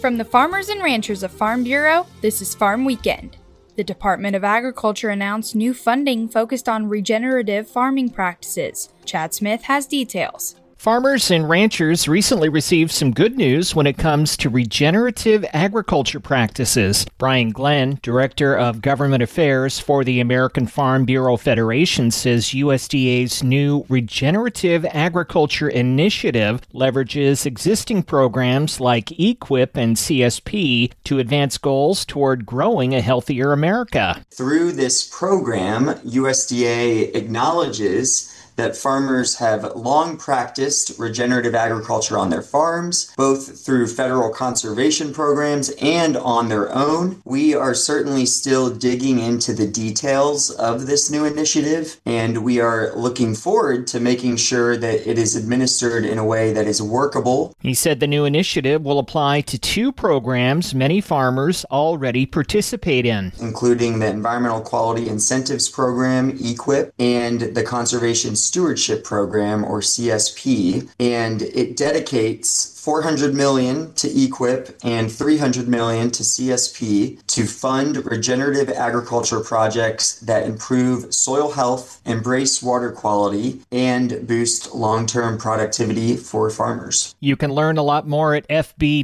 From the farmers and ranchers of Farm Bureau, this is Farm Weekend. The Department of Agriculture announced new funding focused on regenerative farming practices. Chad Smith has details. Farmers and ranchers recently received some good news when it comes to regenerative agriculture practices. Brian Glenn, Director of Government Affairs for the American Farm Bureau Federation, says USDA's new Regenerative Agriculture Initiative leverages existing programs like EQIP and CSP to advance goals toward growing a healthier America. Through this program, USDA acknowledges that farmers have long practiced regenerative agriculture on their farms, both through federal conservation programs and on their own. We are certainly still digging into the details of this new initiative, and we are looking forward to making sure that it is administered in a way that is workable. He said the new initiative will apply to two programs many farmers already participate in, including the Environmental Quality Incentives Program, EQIP, and the Conservation Stewardship Program, or CSP, and it dedicates $400 million to EQIP and $300 million to CSP to fund regenerative agriculture projects that improve soil health, embrace water quality, and boost long-term productivity for farmers. You can learn a lot more at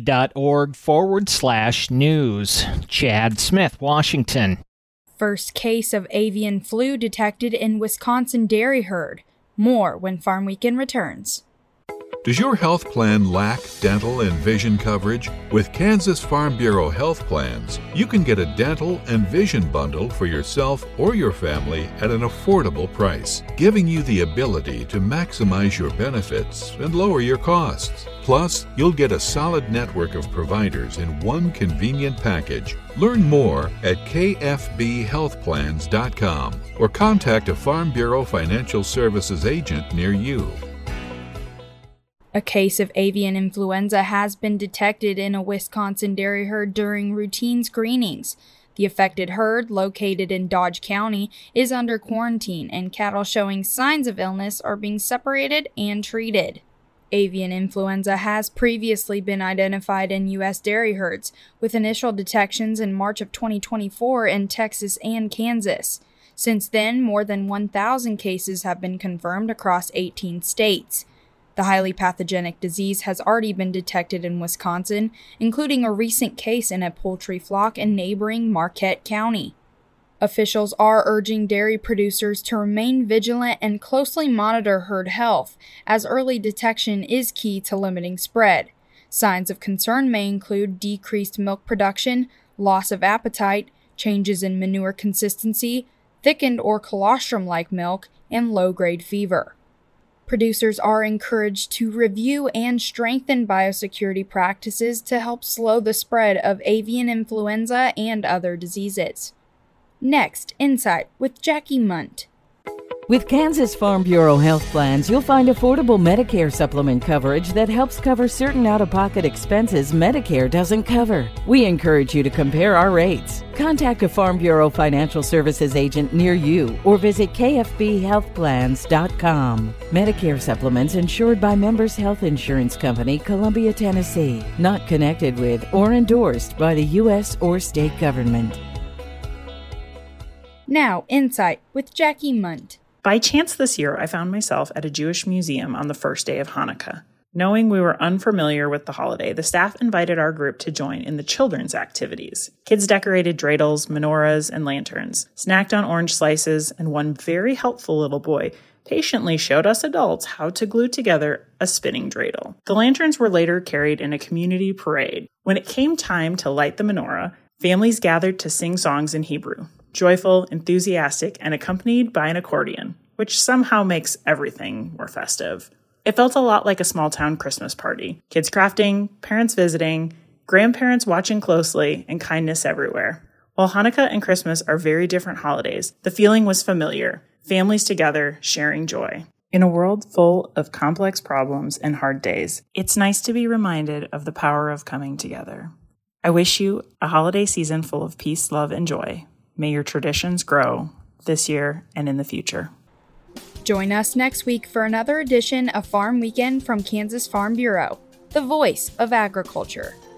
fb.org/news. Chad Smith, Washington. First case of avian flu detected in Wisconsin dairy herd. More when Farm Weekend returns. Does your health plan lack dental and vision coverage? With Kansas Farm Bureau Health Plans, you can get a dental and vision bundle for yourself or your family at an affordable price, giving you the ability to maximize your benefits and lower your costs. Plus, you'll get a solid network of providers in one convenient package. Learn more at kfbhealthplans.com or contact a Farm Bureau Financial Services agent near you. A case of avian influenza has been detected in a Wisconsin dairy herd during routine screenings. The affected herd, located in Dodge County, is under quarantine, and cattle showing signs of illness are being separated and treated. Avian influenza has previously been identified in U.S. dairy herds, with initial detections in March of 2024 in Texas and Kansas. Since then, more than 1,000 cases have been confirmed across 18 states. The highly pathogenic disease has already been detected in Wisconsin, including a recent case in a poultry flock in neighboring Marquette County. Officials are urging dairy producers to remain vigilant and closely monitor herd health, as early detection is key to limiting spread. Signs of concern may include decreased milk production, loss of appetite, changes in manure consistency, thickened or colostrum-like milk, and low-grade fever. Producers are encouraged to review and strengthen biosecurity practices to help slow the spread of avian influenza and other diseases. Next, Insight with Jackie Munt. With Kansas Farm Bureau Health Plans, you'll find affordable Medicare supplement coverage that helps cover certain out-of-pocket expenses Medicare doesn't cover. We encourage you to compare our rates. Contact a Farm Bureau Financial Services agent near you or visit kfbhealthplans.com. Medicare supplements insured by Members Health Insurance Company, Columbia, Tennessee. Not connected with or endorsed by the U.S. or state government. Now, Insight with Jackie Munt. By chance this year, I found myself at a Jewish museum on the first day of Hanukkah. Knowing we were unfamiliar with the holiday, the staff invited our group to join in the children's activities. Kids decorated dreidels, menorahs, and lanterns, snacked on orange slices, and one very helpful little boy patiently showed us adults how to glue together a spinning dreidel. The lanterns were later carried in a community parade. When it came time to light the menorah, families gathered to sing songs in Hebrew. Joyful, enthusiastic, and accompanied by an accordion, which somehow makes everything more festive. It felt a lot like a small-town Christmas party. Kids crafting, parents visiting, grandparents watching closely, and kindness everywhere. While Hanukkah and Christmas are very different holidays, the feeling was familiar. Families together, sharing joy. In a world full of complex problems and hard days, it's nice to be reminded of the power of coming together. I wish you a holiday season full of peace, love, and joy. May your traditions grow this year and in the future. Join us next week for another edition of Farm Weekend from Kansas Farm Bureau, the voice of agriculture.